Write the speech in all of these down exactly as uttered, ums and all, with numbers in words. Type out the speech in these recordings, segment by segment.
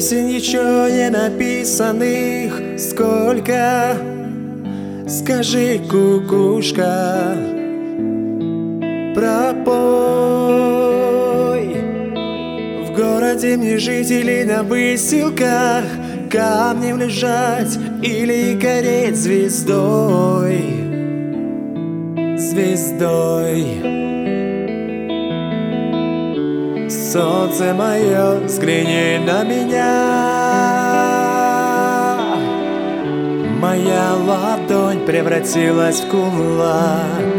Песен еще не написанных сколько. Скажи, кукушка, пропой. В городе мне жить или на выселках, камнем лежать или гореть звездой, звездой. Солнце мое, взгляни на меня. Моя ладонь превратилась в кулак.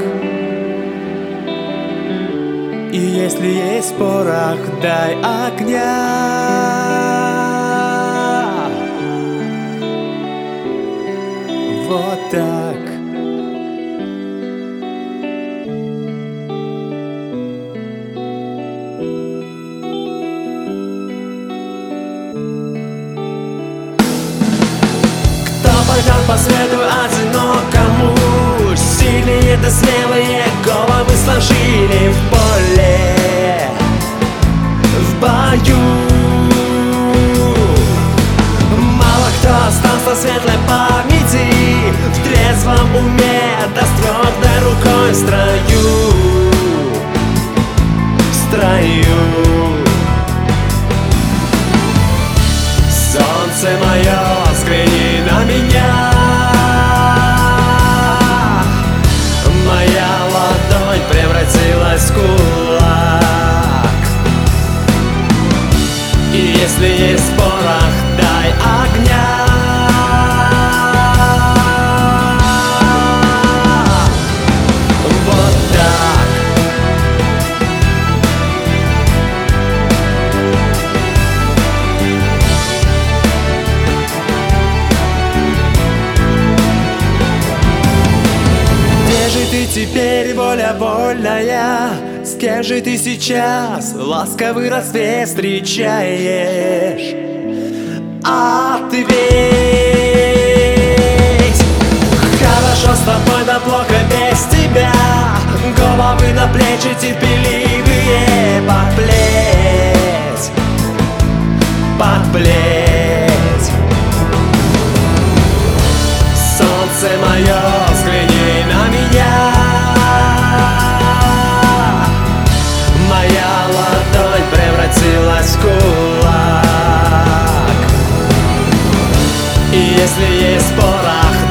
И если есть порох, дай огня. Вот так. Пойдет по свету одинокому, сильные да смелые головы сложили в поле, в бою. Мало кто остался светлой памяти, в трезвом уме да с твердой рукой в строю, в строю. Солнце мое, взгляни на меня. Моя ладонь превратилась в кулак. И если есть порох, дай огня. Вот так. Ты теперь воля вольная, с кем же ты сейчас ласковый рассвет встречаешь? Ответь. Хорошо с тобой, да плохо без тебя. Головы на плечи терпеливые, подплеть, подплеть. Солнце мое, взгляни на меня. Моя ладонь превратилась в кулак. И если есть порох,